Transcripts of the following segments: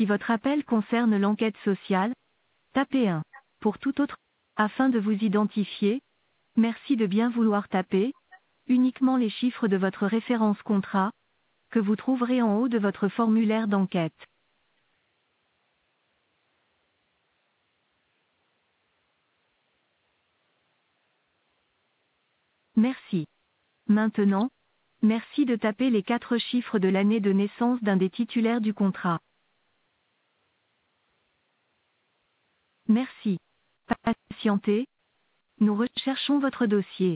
Si votre appel concerne l'enquête sociale, tapez 1. Pour tout autre, afin de vous identifier, merci de bien vouloir taper uniquement les chiffres de votre référence contrat, que vous trouverez en haut de votre formulaire d'enquête. Merci. Maintenant, merci de taper les 4 chiffres de l'année de naissance d'un des titulaires du contrat. Merci. Patientez. Nous recherchons votre dossier.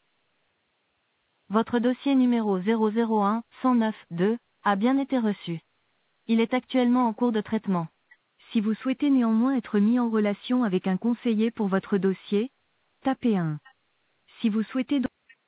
Votre dossier numéro 001 109 2 a bien été reçu. Il est actuellement en cours de traitement. Si vous souhaitez néanmoins être mis en relation avec un conseiller pour votre dossier, tapez 1. Si vous souhaitez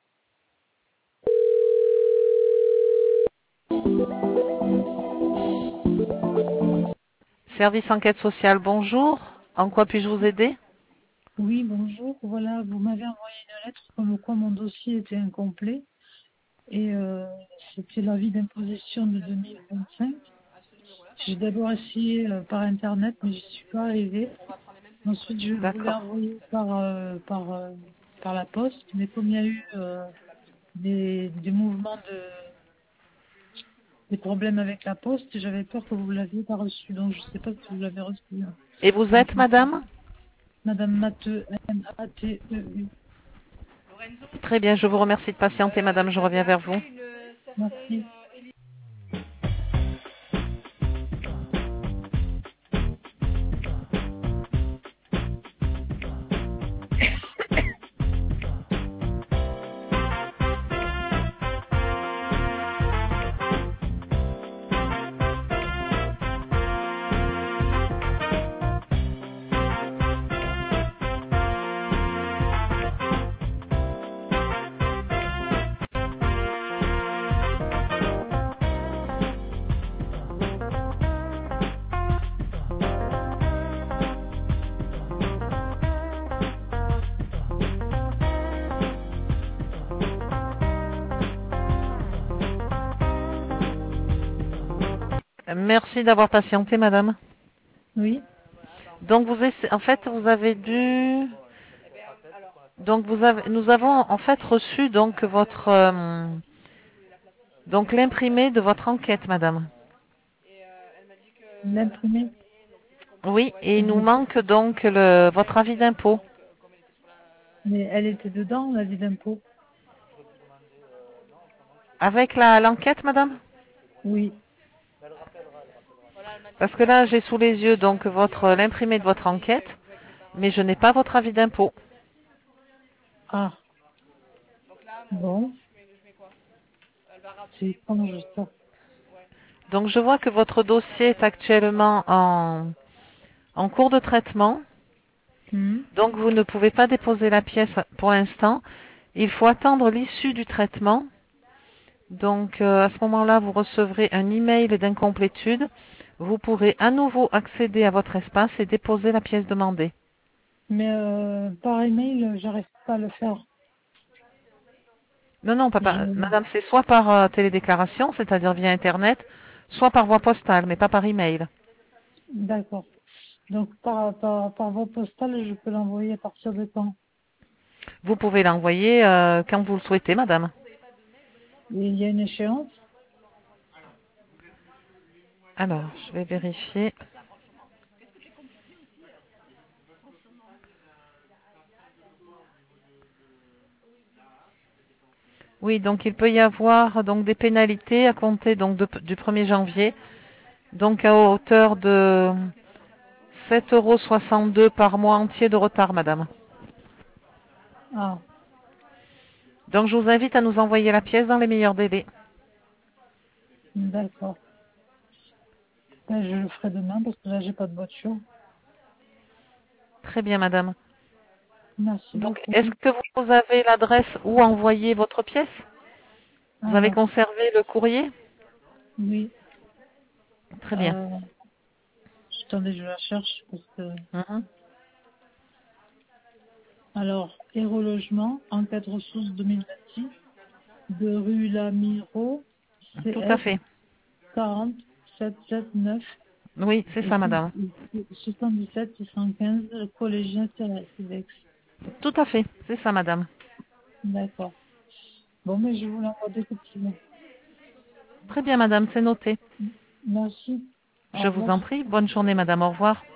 Service enquête sociale, bonjour. En quoi puis-je vous aider? Oui, bonjour. Voilà, vous m'avez envoyé une lettre comme quoi mon dossier était incomplet et c'était l'avis d'imposition de 2025. J'ai d'abord essayé par Internet, mais je suis pas arrivée. Ensuite, je voulais D'accord. envoyer par la poste, mais comme il y a eu des mouvements des problèmes avec la poste, j'avais peur que vous l'aviez pas reçu, donc je ne sais pas si vous l'avez reçu. Et vous êtes madame? Madame Matteux, M-A-T-E-U. Très bien, je vous remercie de patienter madame, je reviens vers vous. Merci. Merci d'avoir patienté madame. Oui. Donc en fait vous avez dû donc nous avons en fait reçu donc votre donc l'imprimé de votre enquête madame. L'imprimé. Oui, et il nous manque donc votre avis d'impôt. Mais elle était dedans, l'avis d'impôt. Avec l'enquête madame? Oui. Parce que là j'ai sous les yeux donc l'imprimé de votre enquête, mais je n'ai pas votre avis d'impôt. Ah, bon. C'est étrange ça. Donc je vois que votre dossier est actuellement en cours de traitement. Mhm. Donc vous ne pouvez pas déposer la pièce pour l'instant. Il faut attendre l'issue du traitement. Donc à ce moment-là, vous recevrez un email d'incomplétude. Vous pourrez à nouveau accéder à votre espace et déposer la pièce demandée. Mais par email, j'arrive pas à le faire. Non, non, Je... madame, c'est soit par télédéclaration, c'est-à-dire via Internet, soit par voie postale, mais pas par email. D'accord. Donc par voie postale, je peux l'envoyer à partir de quand? Vous pouvez l'envoyer quand vous le souhaitez, madame. Et il y a une échéance? Alors, je vais vérifier. Oui, donc il peut y avoir donc des pénalités à compter donc du 1er janvier, donc à hauteur de 7,62 € par mois entier de retard, madame. Ah, Donc je vous invite à nous envoyer la pièce dans les meilleurs délais. d'accord. Ben, je le ferai demain parce que là, j'ai pas de voiture. Très bien, madame. Merci Donc, beaucoup. est-ce que vous avez l'adresse où envoyer votre pièce? Vous avez Alors, conservé le courrier? oui. Très bien. Euh, attendez, je la cherche parce que... Mhm. Alors, Héros Logement, enquête ressources 2026, de rue Lamiro, Tout à CS fait. 40 779 Oui, c'est ça, madame. 77 615, collégien Cedex. Tout à fait, c'est ça, madame. D'accord. Bon, mais je vous l'envoie dès que possible. Très bien, madame, c'est noté. Merci. Au Je vous revoir. en prie. Bonne journée, madame. Au revoir.